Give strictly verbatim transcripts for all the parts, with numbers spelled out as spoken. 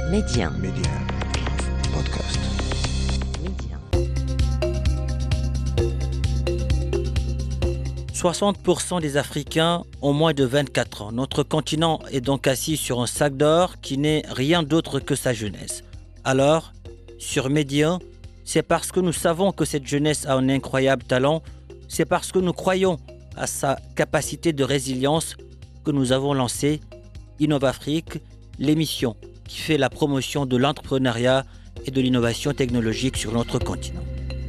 Média. Média. Podcast. Média. soixante pour cent des Africains ont moins de vingt-quatre ans. Notre continent est donc assis sur un sac d'or qui n'est rien d'autre que sa jeunesse. Alors, sur Média, c'est parce que nous savons que cette jeunesse a un incroyable talent, c'est parce que nous croyons à sa capacité de résilience que nous avons lancé InnovAfrique, l'émission qui fait la promotion de l'entrepreneuriat et de l'innovation technologique sur notre continent.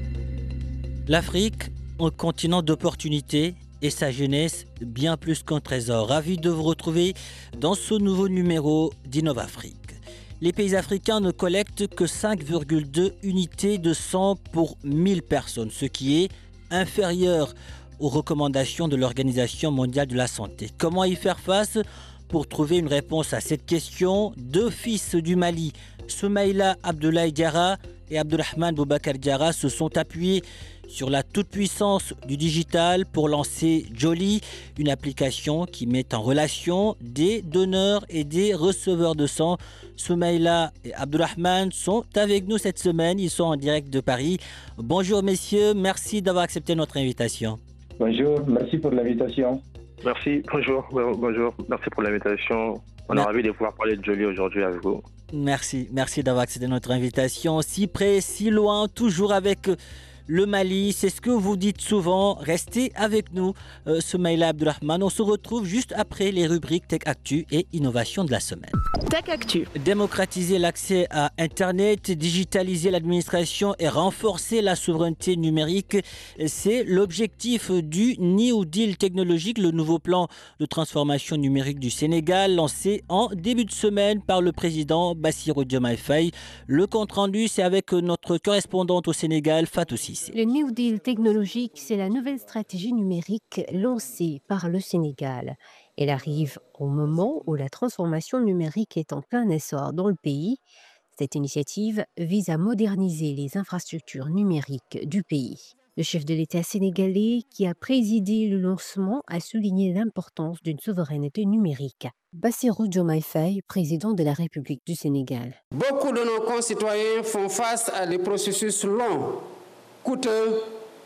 L'Afrique, un continent d'opportunités et sa jeunesse, bien plus qu'un trésor. Ravi de vous retrouver dans ce nouveau numéro d'InnovAfrique. Les pays africains ne collectent que cinq virgule deux unités de sang pour mille personnes, ce qui est inférieur aux recommandations de l'Organisation mondiale de la santé. Comment y faire face ? Pour trouver une réponse à cette question, deux fils du Mali, Soumaïla Abdoulaye Diarra et Abdourahmane Boubacar Diarra, se sont appuyés sur la toute-puissance du digital pour lancer Jolly, une application qui met en relation des donneurs et des receveurs de sang. Soumaïla et Abdourahmane sont avec nous cette semaine, ils sont en direct de Paris. Bonjour messieurs, merci d'avoir accepté notre invitation. Bonjour, merci pour l'invitation. Merci, bonjour, bonjour, merci pour l'invitation. On est ravis de pouvoir parler de Jolly aujourd'hui avec vous. Merci, merci d'avoir accepté notre invitation. Si près, si loin, toujours avec le Mali, c'est ce que vous dites souvent. Restez avec nous, euh, Soumaïla Abdourahmane. On se retrouve juste après les rubriques Tech Actu et Innovation de la semaine. Tech Actu. Démocratiser l'accès à Internet, digitaliser l'administration et renforcer la souveraineté numérique, c'est l'objectif du New Deal technologique, le nouveau plan de transformation numérique du Sénégal, lancé en début de semaine par le président Bassirou Diomaye Faye. Le compte-rendu, c'est avec notre correspondante au Sénégal, Fatou Cissé. Le New Deal technologique, c'est la nouvelle stratégie numérique lancée par le Sénégal. Elle arrive au moment où la transformation numérique est en plein essor dans le pays. Cette initiative vise à moderniser les infrastructures numériques du pays. Le chef de l'État sénégalais, qui a présidé le lancement, a souligné l'importance d'une souveraineté numérique. Bassirou Diomaye Faye, président de la République du Sénégal. Beaucoup de nos concitoyens font face à des processus longs, coûteux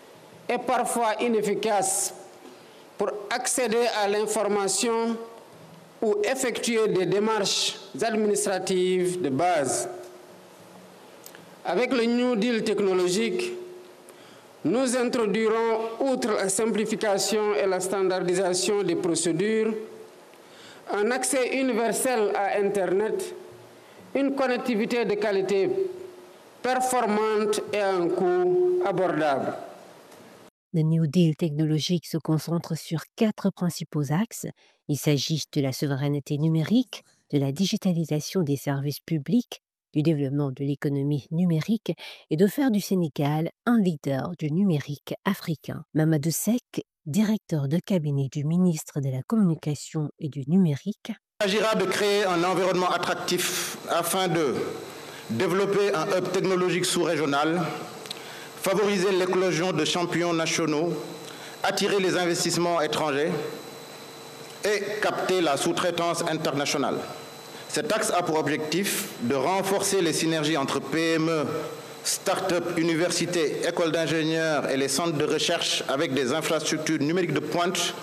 et parfois inefficaces pour accéder à l'information ou effectuer des démarches administratives de base. Avec le New Deal technologique, nous introduirons, outre la simplification et la standardisation des procédures, un accès universel à Internet, une connectivité de qualité performante et à un coût abordable. Le New Deal technologique se concentre sur quatre principaux axes. Il s'agit de la souveraineté numérique, de la digitalisation des services publics, du développement de l'économie numérique et de faire du Sénégal un leader du numérique africain. Mamadou Seck, directeur de cabinet du ministre de la Communication et du Numérique. Il s'agira de créer un environnement attractif afin de développer un hub technologique sous-régional, favoriser l'éclosion de champions nationaux, attirer les investissements étrangers et capter la sous-traitance internationale. Cet axe a pour objectif de renforcer les synergies entre P M E, start-up, universités, écoles d'ingénieurs et les centres de recherche avec des infrastructures numériques de pointe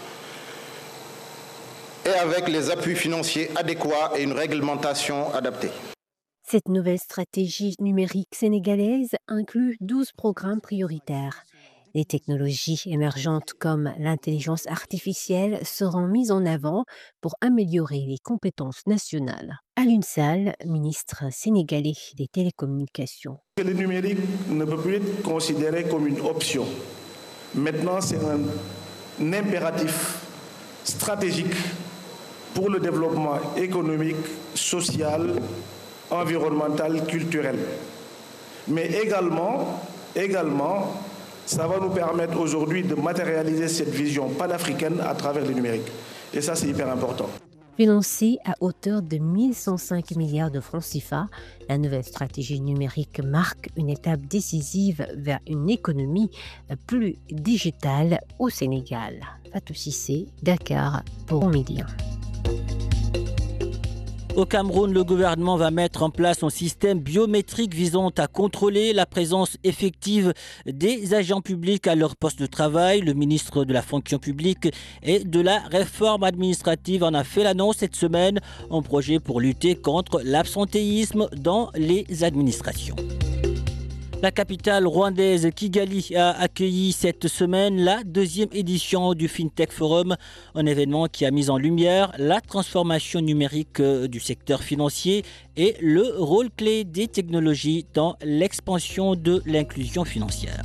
et avec les appuis financiers adéquats et une réglementation adaptée. Cette nouvelle stratégie numérique sénégalaise inclut douze programmes prioritaires. Les technologies émergentes comme l'intelligence artificielle seront mises en avant pour améliorer les compétences nationales. Alioune Sall, ministre sénégalais des télécommunications. Le numérique ne peut plus être considéré comme une option. Maintenant, c'est un, un impératif stratégique pour le développement économique, social, environnemental, culturel. Mais également, également, ça va nous permettre aujourd'hui de matérialiser cette vision panafricaine à travers le numérique. Et ça, c'est hyper important. Financée à hauteur de mille cent cinq milliards de francs C F A, la nouvelle stratégie numérique marque une étape décisive vers une économie plus digitale au Sénégal. Fatou Cissé, Dakar, pour Média. Au Cameroun, le gouvernement va mettre en place un système biométrique visant à contrôler la présence effective des agents publics à leur poste de travail. Le ministre de la fonction publique et de la réforme administrative en a fait l'annonce cette semaine, un projet pour lutter contre l'absentéisme dans les administrations. La capitale rwandaise Kigali a accueilli cette semaine la deuxième édition du FinTech Forum, un événement qui a mis en lumière la transformation numérique du secteur financier et le rôle clé des technologies dans l'expansion de l'inclusion financière.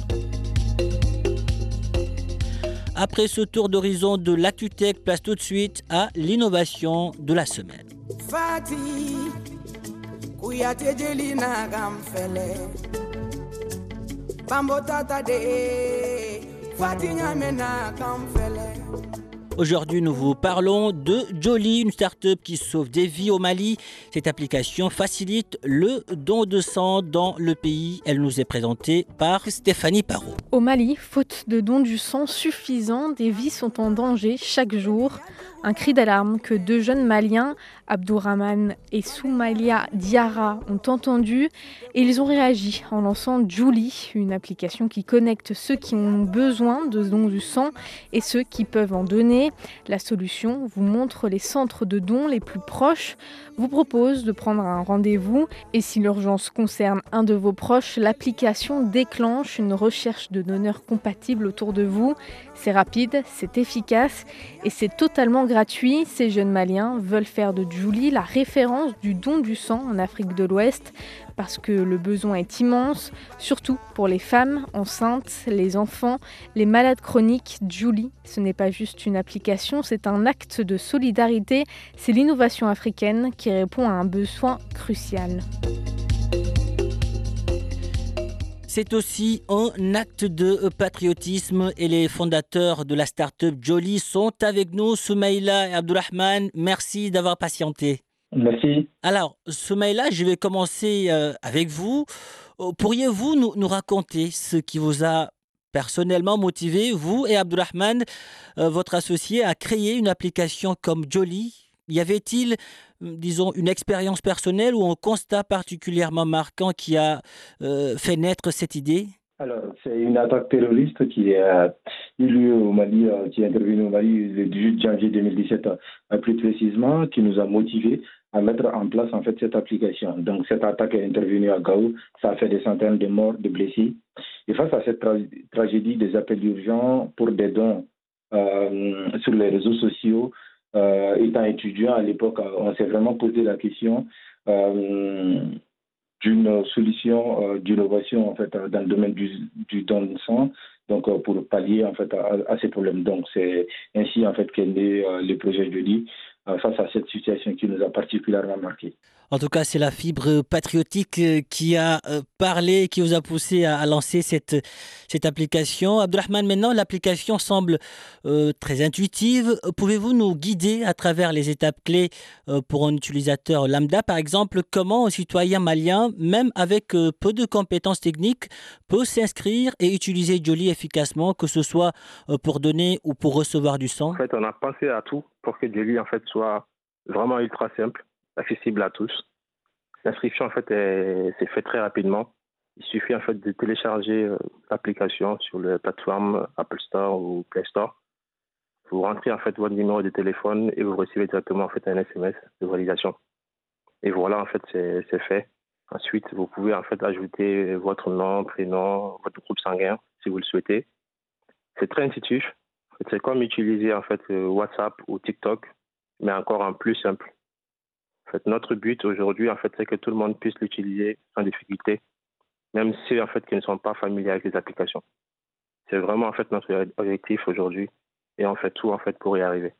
Après ce tour d'horizon de l'ActuTech, place tout de suite à l'innovation de la semaine. Aujourd'hui, nous vous parlons de Joli, une start-up qui sauve des vies au Mali. Cette application facilite le don de sang dans le pays. Elle nous est présentée par Stéphanie Parot. Au Mali, faute de dons du sang suffisant, des vies sont en danger chaque jour. Un cri d'alarme que deux jeunes Maliens, Abdourahmane et Soumaïlia Diarra, ont entendu et ils ont réagi en lançant Joli, une application qui connecte ceux qui ont besoin de dons du sang et ceux qui peuvent en donner. La solution vous montre les centres de dons les plus proches, vous propose de prendre un rendez-vous et si l'urgence concerne un de vos proches, l'application déclenche une recherche de donneurs compatibles autour de vous. C'est rapide, c'est efficace et c'est totalement gratuit. Ces jeunes Maliens veulent faire de Joli la référence du don du sang en Afrique de l'Ouest parce que le besoin est immense, surtout pour les femmes enceintes, les enfants, les malades chroniques. Joli, ce n'est pas juste une application, c'est un acte de solidarité. C'est l'innovation africaine qui répond à un besoin crucial. C'est aussi un acte de patriotisme et les fondateurs de la start-up Joli sont avec nous, Soumaïla et Abdourahmane. Merci d'avoir patienté. Merci. Alors, Soumaïla, je vais commencer euh, avec vous. Euh, pourriez-vous nous, nous raconter ce qui vous a personnellement motivé, vous et Abdourahmane, euh, votre associé, à créer une application comme Joli? Y avait-il, disons, une expérience personnelle ou un constat particulièrement marquant qui a euh, fait naître cette idée? Alors, c'est une attaque terroriste qui a eu lieu au Mali, euh, qui est intervenue au Mali le dix-huit janvier deux mille dix-sept, euh, plus précisément, qui nous a motivés à mettre en place en fait cette application. Donc, cette attaque est intervenue à Gao, ça a fait des centaines de morts, de blessés. Et face à cette tra- tragédie, des appels d'urgence pour des dons euh, sur les réseaux sociaux. Euh, étant étudiant à l'époque, on s'est vraiment posé la question euh, d'une solution euh, d'innovation en fait dans le domaine du, du don de sang, donc euh, pour pallier en fait à, à ces problèmes. Donc c'est ainsi en fait qu'est né euh, le projet Joli euh, face à cette situation qui nous a particulièrement marqué. En tout cas, c'est la fibre patriotique qui a parlé, qui vous a poussé à lancer cette, cette application. Abdourahmane, maintenant, l'application semble euh, très intuitive. Pouvez-vous nous guider à travers les étapes clés euh, pour un utilisateur lambda? Par exemple, comment un citoyen malien, même avec euh, peu de compétences techniques, peut s'inscrire et utiliser Joli efficacement, que ce soit euh, pour donner ou pour recevoir du sang? En fait, on a pensé à tout pour que Joli en fait, soit vraiment ultra simple, accessible à tous. L'inscription en fait est, c'est fait très rapidement. Il suffit en fait de télécharger euh, l'application sur la plateforme Apple Store ou Play Store. Vous rentrez en fait votre numéro de téléphone et vous recevez directement en fait un S M S de validation. Et voilà en fait c'est, c'est fait. Ensuite vous pouvez en fait ajouter votre nom, prénom, votre groupe sanguin si vous le souhaitez. C'est très intuitif. C'est comme utiliser en fait WhatsApp ou TikTok, mais encore en plus simple. En fait, notre but aujourd'hui, en fait, c'est que tout le monde puisse l'utiliser sans difficulté, même ceux en fait qui ne sont pas familiers avec les applications. C'est vraiment en fait notre objectif aujourd'hui, et on fait tout en fait pour y arriver.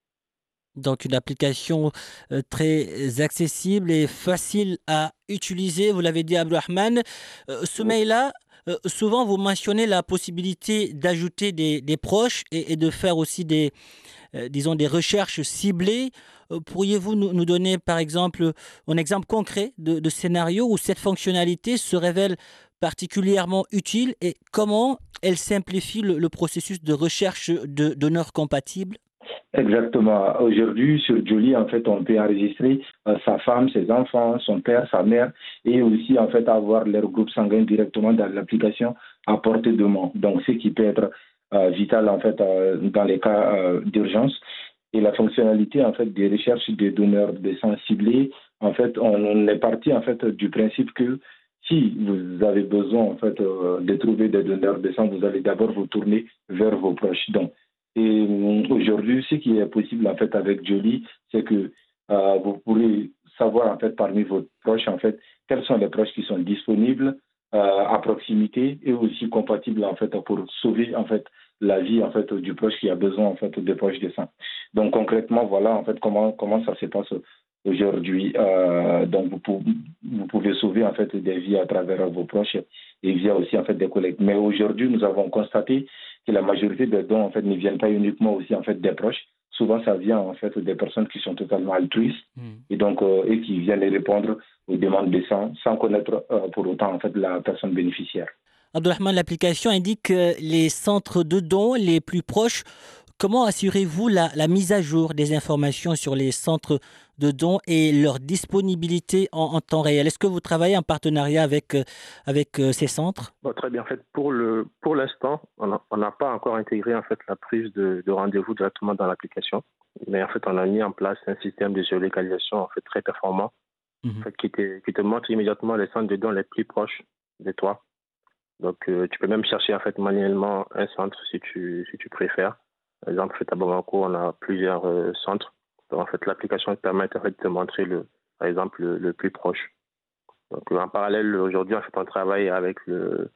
Donc une application euh, très accessible et facile à utiliser. Vous l'avez dit, Abdourahmane. Euh, ce mail-là, euh, souvent vous mentionnez la possibilité d'ajouter des, des proches et, et de faire aussi des, euh, disons, des recherches ciblées. Euh, pourriez-vous nous, nous donner par exemple un exemple concret de, de scénario où cette fonctionnalité se révèle particulièrement utile et comment elle simplifie le, le processus de recherche de donneurs compatibles? Exactement. Aujourd'hui, sur Joli, en fait, on peut enregistrer euh, sa femme, ses enfants, son père, sa mère, et aussi, en fait, avoir leur groupe sanguin directement dans l'application à portée de main. Donc, ce qui peut être euh, vital, en fait, euh, dans les cas euh, d'urgence. Et la fonctionnalité, en fait, des recherches des donneurs de sang ciblés, en fait, on, on est parti, en fait, du principe que si vous avez besoin, en fait, euh, de trouver des donneurs de sang, vous allez d'abord vous tourner vers vos proches. Donc, et euh, aujourd'hui, ce qui est possible en fait avec Joli, c'est que euh, vous pourrez savoir en fait parmi vos proches en fait quels sont les proches qui sont disponibles euh, à proximité et aussi compatibles en fait pour sauver en fait la vie en fait du proche qui a besoin en fait de proches de sang. Donc concrètement, voilà en fait comment comment ça se passe aujourd'hui. Euh, donc vous pouvez, vous pouvez sauver en fait des vies à travers vos proches et via aussi en fait des collègues. Mais aujourd'hui, nous avons constaté que la majorité des dons en fait ne viennent pas uniquement aussi en fait des proches. Souvent, ça vient en fait des personnes qui sont totalement altruistes mm. et donc euh, et qui viennent répondre aux demandes de sang sans connaître euh, pour autant en fait la personne bénéficiaire. Abdourahmane, l'application indique les centres de dons les plus proches. Comment assurez-vous la, la mise à jour des informations sur les centres de dons et leur disponibilité en, en temps réel? Est-ce que vous travaillez en partenariat avec, avec euh, ces centres? Bon, très bien. En fait, pour, le, pour l'instant, on n'a pas encore intégré en fait, la prise de, de rendez-vous directement dans l'application. Mais en fait, on a mis en place un système de géolocalisation en fait, très performant mmh. en fait, qui, te, qui te montre immédiatement les centres de dons les plus proches de toi. Donc, euh, tu peux même chercher en fait, manuellement un centre si tu, si tu préfères. Par exemple, à Bamako, on a plusieurs euh, centres. Donc, en fait, l'application te permet en fait, de te montrer, le, par exemple, le, le plus proche. Donc, euh, en parallèle, aujourd'hui, en fait, on travaille avec le,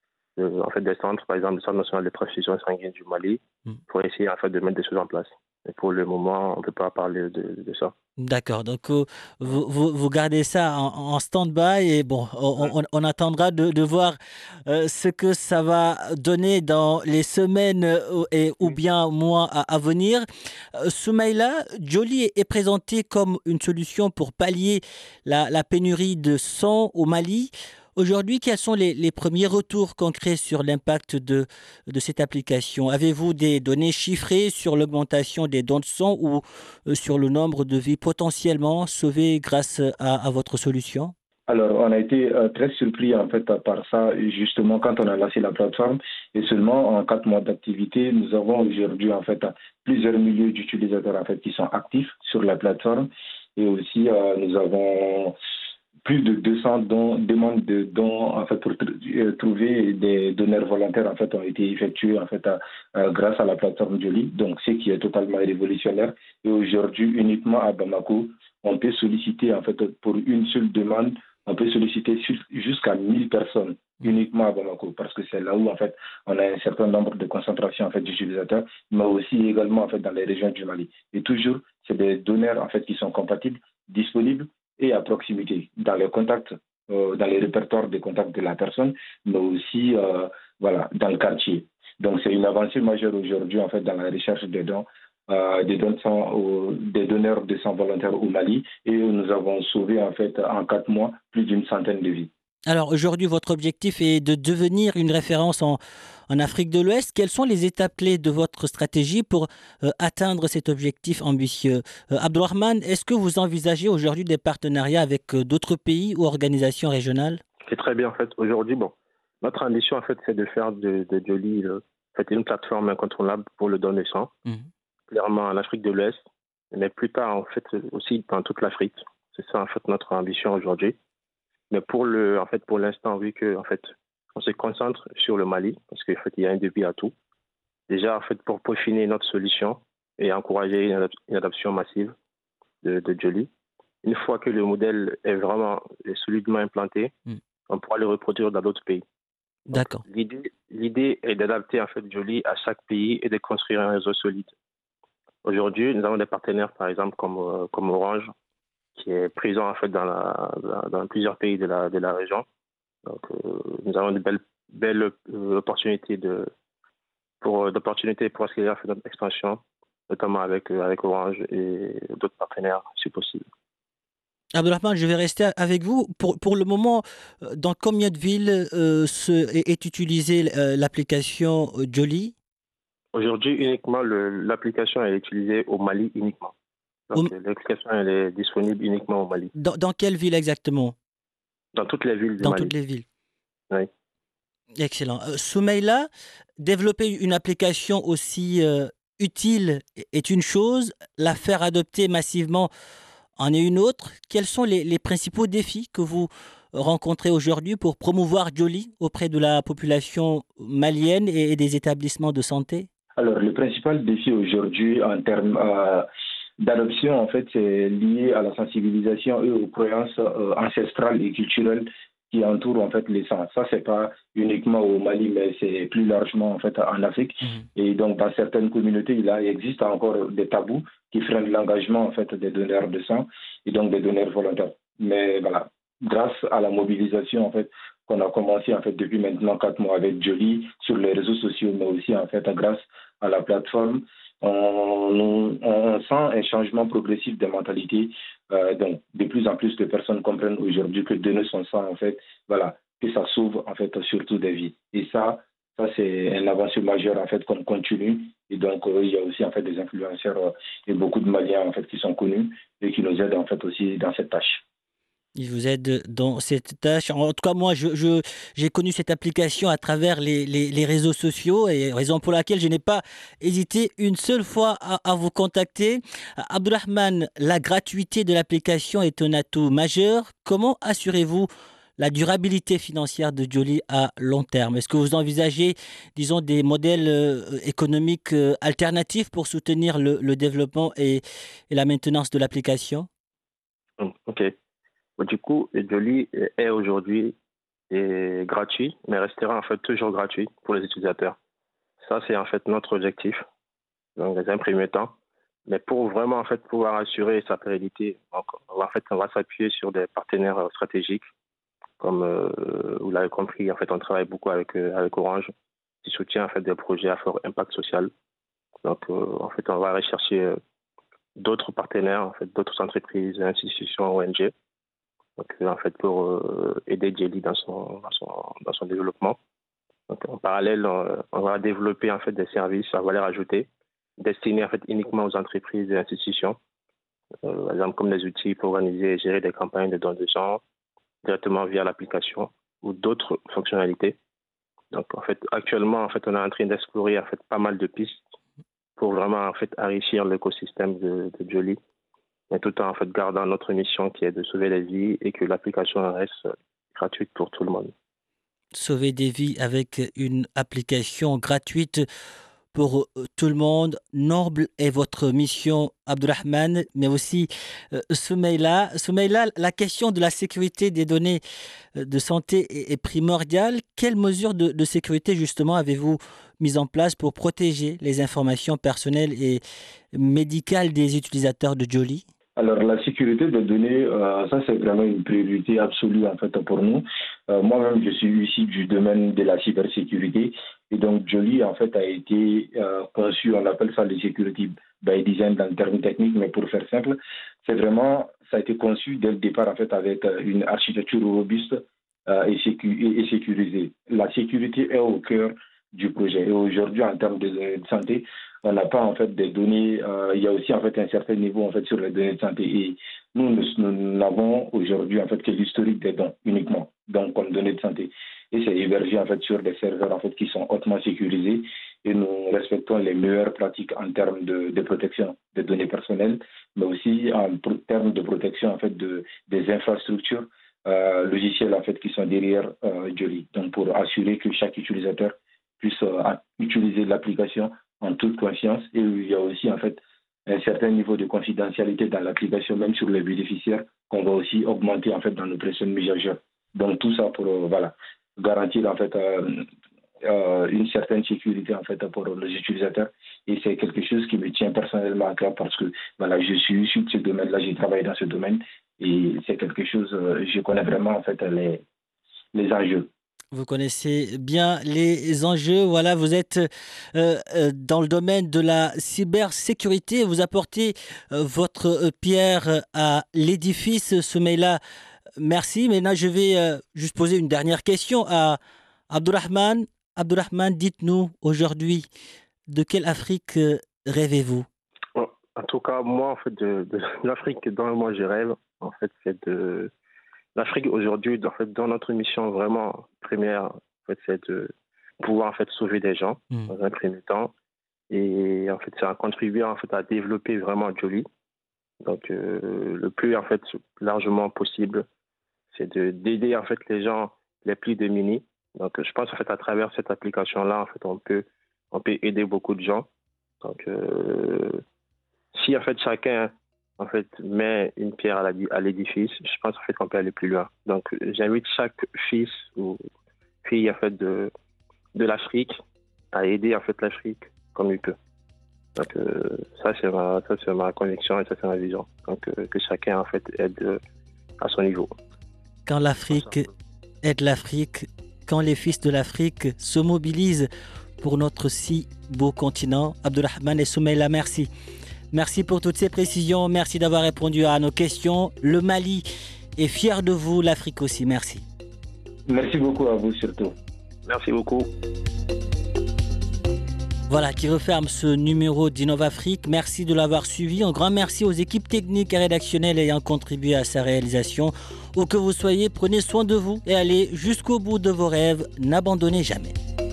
le, en fait, des centres, par exemple, le Centre national de transfusion sanguine du Mali, mm. pour essayer en fait, de mettre des choses en place. Et pour le moment, on ne peut pas parler de, de ça. D'accord, donc euh, vous, vous, vous gardez ça en, en stand-by et bon, on, on, on attendra de, de voir euh, ce que ça va donner dans les semaines euh, et, ou bien mois à, à venir. Euh, Soumaïla, Joli est, est présenté comme une solution pour pallier la, la pénurie de sang au Mali. Aujourd'hui, quels sont les, les premiers retours concrets sur l'impact de, de cette application? Avez-vous des données chiffrées sur l'augmentation des dons de sang ou euh, sur le nombre de vies potentiellement sauvées grâce à, à votre solution? Alors, on a été euh, très surpris en fait par ça, justement, quand on a lancé la plateforme. Et seulement en quatre mois d'activité, nous avons aujourd'hui en fait plusieurs milliers d'utilisateurs en fait qui sont actifs sur la plateforme. Et aussi, euh, nous avons plus de deux cents dons, demandes de dons en fait pour tr- trouver des donneurs volontaires en fait ont été effectués en fait à, à, grâce à la plateforme Joli. Donc, ce qui est totalement révolutionnaire. Et aujourd'hui, uniquement à Bamako, on peut solliciter en fait pour une seule demande. On peut solliciter jusqu'à mille personnes uniquement à Bamako parce que c'est là où en fait on a un certain nombre de concentrations en fait d'utilisateurs, mais aussi également en fait dans les régions du Mali. Et toujours, c'est des donneurs en fait qui sont compatibles, disponibles et à proximité dans les contacts, euh, dans les répertoires de contacts de la personne, mais aussi euh, voilà dans le quartier. Donc c'est une avancée majeure aujourd'hui en fait dans la recherche des dons. Euh, des, dons de sang aux, des donneurs de sang volontaires au Mali et nous avons sauvé en fait en quatre mois plus d'une centaine de vies. Alors aujourd'hui, votre objectif est de devenir une référence en, en Afrique de l'Ouest. Quelles sont les étapes clés de votre stratégie pour euh, atteindre cet objectif ambitieux? euh, Abdourahmane, est-ce que vous envisagez aujourd'hui des partenariats avec euh, d'autres pays ou organisations régionales? C'est très bien en fait. Aujourd'hui, bon, notre ambition en fait, c'est de faire de, de Joli en fait, une plateforme incontournable pour le don de sang. Mmh. Clairement en Afrique de l'Ouest, mais plus tard en fait aussi dans toute l'Afrique. C'est ça en fait notre ambition aujourd'hui. Mais pour le, en fait pour l'instant, vu que en fait on se concentre sur le Mali parce qu'en fait il y a un début à tout. Déjà en fait pour peaufiner notre solution et encourager une, adop- une adoption massive de, de Joli. Une fois que le modèle est vraiment solidement implanté, mm. on pourra le reproduire dans d'autres pays. Donc, D'accord. L'idée, l'idée est d'adapter en fait Joli à chaque pays et de construire un réseau solide. Aujourd'hui, nous avons des partenaires, par exemple, comme, euh, comme Orange, qui est présent en fait dans, la, dans, dans plusieurs pays de la, de la région. Donc, euh, nous avons de belles, belles euh, opportunités, de, pour, d'opportunités pour accélérer notre expansion, notamment avec, euh, avec Orange et d'autres partenaires, si possible. Abdourahmane, je vais rester avec vous. Pour, pour le moment, dans combien de villes euh, se, est, est utilisée euh, l'application Joli? Aujourd'hui, uniquement, le- l'application est utilisée au Mali uniquement. Au- Donc, euh, l'application, elle est disponible uniquement au Mali, dans, dans quelle ville exactement? dans toutes les villes du Dans Mali. toutes les villes. Oui. Excellent. Euh, Soumaïla, développer une application aussi euh, utile est une chose, la faire adopter massivement en est une autre. Quels sont les, les principaux défis que vous rencontrez aujourd'hui pour promouvoir Joli auprès de la population malienne et, et des établissements de santé? Alors, le principal défi aujourd'hui en termes euh, d'adoption, en fait, c'est lié à la sensibilisation et aux croyances euh, ancestrales et culturelles qui entourent en fait les sangs. Ça, c'est pas uniquement au Mali, mais c'est plus largement en fait en Afrique. Mhm. Et donc, dans certaines communautés, il, a, il existe encore des tabous qui freinent l'engagement en fait des donneurs de sang et donc des donneurs volontaires. Mais voilà, grâce à la mobilisation en fait qu'on a commencé en fait depuis maintenant quatre mois avec Joli sur les réseaux sociaux, mais aussi en fait grâce à la plateforme, on, on sent un changement progressif des mentalités. Euh, donc, de plus en plus de personnes comprennent aujourd'hui que donner son sang, en fait, voilà, que ça sauve en fait surtout des vies. Et ça, ça c'est un avancée majeur en fait qu'on continue. Et donc, euh, il y a aussi en fait des influenceurs euh, et beaucoup de Maliens en fait qui sont connus et qui nous aident en fait aussi dans cette tâche. Il vous aide dans cette tâche. En tout cas, moi, je, je- j'ai connu cette application à travers les, les- les réseaux sociaux et raison pour laquelle je n'ai pas hésité une seule fois à, à vous contacter. Abdurrahman, la gratuité de l'application est un atout majeur. Comment assurez-vous la durabilité financière de Joli à long terme? Est-ce que vous envisagez, disons, des modèles euh, économiques euh, alternatifs pour soutenir le, le développement et, et la maintenance de l'application? Hum, Ok. Bon, Du coup, Joli est aujourd'hui est gratuit, mais restera en fait toujours gratuit pour les utilisateurs. Ça, c'est en fait notre objectif dans les un premier temps. Mais pour vraiment en fait pouvoir assurer sa pérennité, donc, on va, en fait, on va s'appuyer sur des partenaires euh, stratégiques, comme euh, vous l'avez compris. En fait, on travaille beaucoup avec euh, avec Orange, qui soutient en fait des projets à fort impact social. Donc, euh, en fait, on va rechercher euh, d'autres partenaires, en fait, d'autres entreprises, institutions, O N G, donc, euh, en fait, pour euh, aider Jelly dans son, dans son, dans son développement. Donc, en parallèle, on, on va développer en fait des services à valeur ajoutée destinés en fait uniquement aux entreprises et institutions, euh, par exemple comme des outils pour organiser et gérer des campagnes de dons de sang directement via l'application ou d'autres fonctionnalités. Donc, en fait, actuellement, en fait, on est en train d'explorer en fait pas mal de pistes pour vraiment en fait enrichir l'écosystème de, de Joli, mais tout en en fait gardant notre mission qui est de sauver les vies et que l'application reste gratuite pour tout le monde. Sauver des vies avec une application gratuite pour euh, tout le monde. Noble est votre mission, Abdurrahman, mais aussi euh, Soumaïla. Soumaïla, la question de la sécurité des données euh, de santé est, est primordiale. Quelles mesures de, de sécurité, justement, avez-vous mises en place pour protéger les informations personnelles et médicales des utilisateurs de Joli? Alors, la sécurité des données, euh, ça, c'est vraiment une priorité absolue, en fait, pour nous. Euh, moi-même, je suis ici du domaine de la cybersécurité. Et donc, Joli, en fait, a été euh, conçu, on appelle ça le security by design dans le terme technique, mais pour faire simple, c'est vraiment, ça a été conçu dès le départ, en fait, avec euh, une architecture robuste euh, et, sécu- et, et sécurisée. La sécurité est au cœur du projet. Et aujourd'hui, en termes de, de santé, on n'a pas en fait des données. Euh, il y a aussi en fait un certain niveau en fait sur les données de santé. Et nous, nous, nous n'avons aujourd'hui en fait que l'historique des dons uniquement, donc comme données de santé. Et c'est hébergé en fait sur des serveurs en fait qui sont hautement sécurisés. Et nous respectons les meilleures pratiques en termes de, de protection des données personnelles, mais aussi en pro- termes de protection en fait de des infrastructures euh, logicielles en fait qui sont derrière euh, Joli. Donc pour assurer que chaque utilisateur puisse euh, utiliser l'application en toute confiance. Et il y a aussi en fait un certain niveau de confidentialité dans l'application, même sur les bénéficiaires, qu'on va aussi augmenter en fait dans nos personnes messagères. Donc tout ça pour euh, voilà garantir en fait euh, euh, une certaine sécurité en fait pour les utilisateurs. Et c'est quelque chose qui me tient personnellement à cœur parce que voilà, je suis issu de ce domaine-là, j'ai travaillé dans ce domaine et c'est quelque chose, euh, je connais vraiment en fait les les enjeux. Vous connaissez bien les enjeux. Voilà, vous êtes euh, euh, dans le domaine de la cybersécurité. Vous apportez euh, votre euh, pierre à l'édifice. Soumaïla, merci. Maintenant, je vais euh, juste poser une dernière question à Abdurrahman. Abdurrahman, dites-nous aujourd'hui, de quelle Afrique euh, rêvez-vous? En tout cas, moi, en fait, de, de l'Afrique dont moi je rêve, en fait, c'est de l'Afrique aujourd'hui. En fait, dans notre mission vraiment première, en fait, c'est de pouvoir en fait sauver des gens mmh. dans un premier temps, et en fait, c'est à contribuer en fait à développer vraiment Djoli. Donc, euh, le plus en fait largement possible, c'est de d'aider en fait les gens les plus démunis. Donc, je pense en fait à travers cette application-là, en fait, on peut on peut aider beaucoup de gens. Donc, euh, si en fait chacun en fait met une pierre à l'édifice, je pense en fait qu'on peut aller plus loin. Donc, j'invite chaque fils ou fille en fait de de l'Afrique à aider en fait l'Afrique comme il peut. Donc, euh, ça c'est ma ça c'est ma conviction et ça c'est ma vision. Donc, euh, que chacun en fait aide euh, à son niveau. Quand l'Afrique aide l'Afrique, quand les fils de l'Afrique se mobilisent pour notre si beau continent. Abdourahmane et Soumaïla, merci. Merci pour toutes ces précisions. Merci d'avoir répondu à nos questions. Le Mali est fier de vous, l'Afrique aussi. Merci. Merci beaucoup à vous surtout. Merci beaucoup. Voilà qui referme ce numéro d'InnovAfrique. Merci de l'avoir suivi. Un grand merci aux équipes techniques et rédactionnelles ayant contribué à sa réalisation. Où que vous soyez, prenez soin de vous et allez jusqu'au bout de vos rêves. N'abandonnez jamais.